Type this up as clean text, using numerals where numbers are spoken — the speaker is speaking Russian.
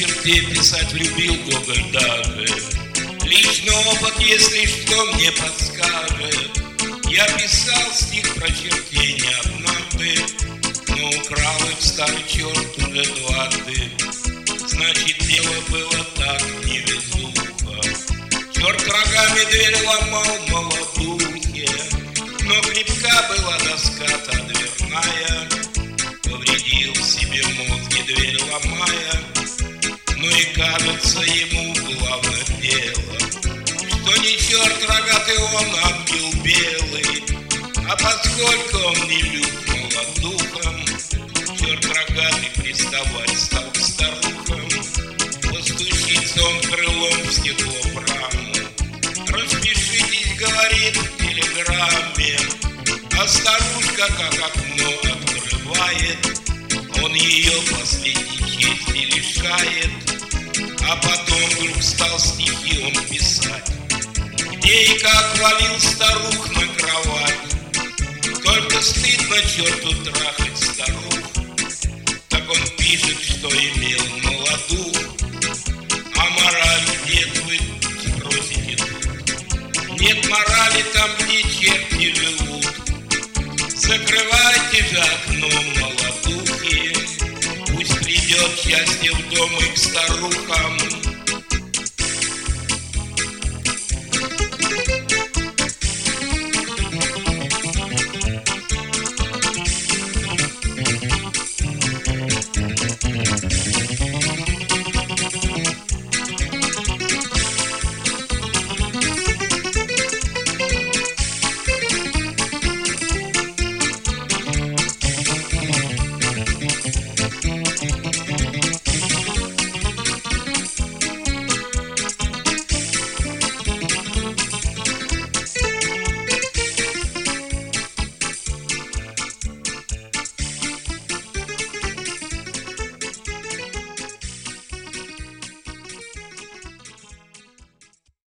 черте писать любил Гоголь даже. Личный опыт, если что, мне подскажет. Я писал стих про чертей не однажды, но украл их старый черт уже дважды. Значит, дело было так, невезуха. Черт рогами дверь ломал молодухе, но крепка была доска-то дверная. Повредил себе мозги дверь ломая. Ну и кажется ему главное дело, что не черт рогатый, он ангел белый. А поскольку он не люб молодухом, черт рогатый приставать стал к старухам. Постучится он крылом в стекло в раму. Распишитесь, говорит, в телеграмме. А старушка как окно открывает, он ее последней чести лишает. А потом вдруг стал стихи он писать, где и как валил старух на кровать. Только стыдно черту трахать старух. Так он пишет, что имел молодух. А мораль где вы спросите тут? Нет морали там, где черти живут. Закрывайте же окно, молодухи. Пусть придет счастье в дом и к старухам.